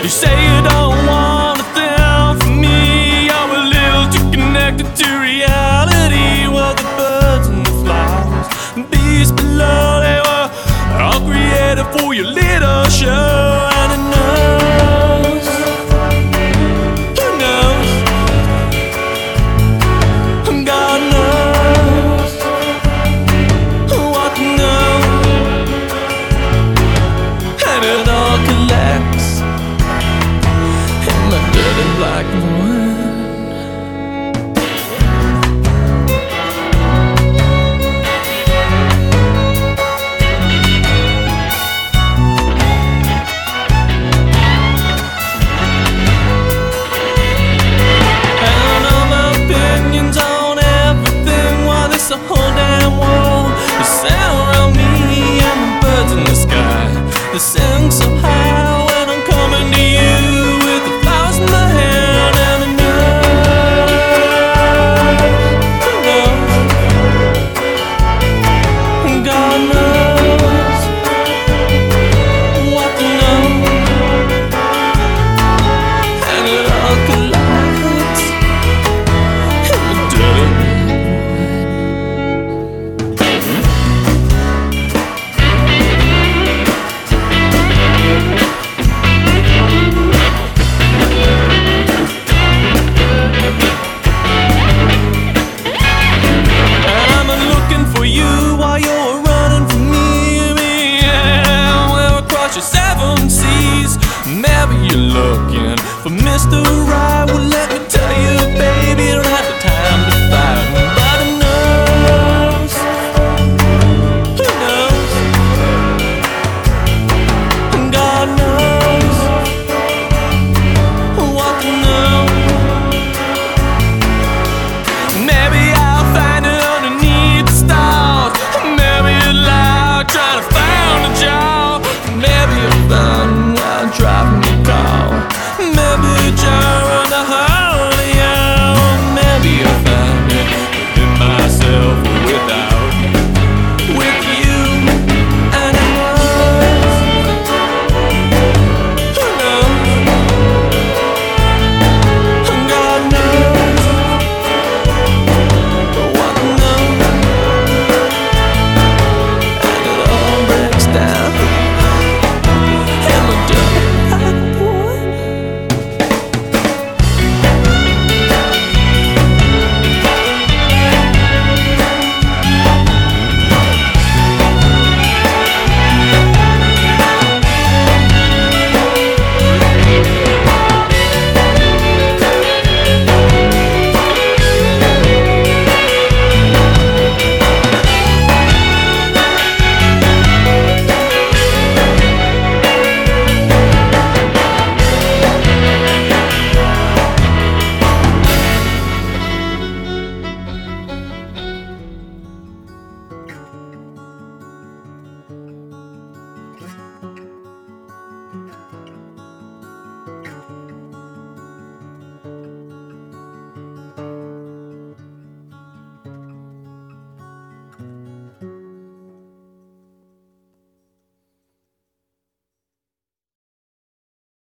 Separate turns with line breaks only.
You say you don't want a thing from me. You're a little too connected to reality. Well, the birds and the flowers and beasts below, they were all created for your little show. And who knows? Who knows? God knows what to know. And it all collects in my dirty black void. The whole damn world is set around me and the birds in the sky.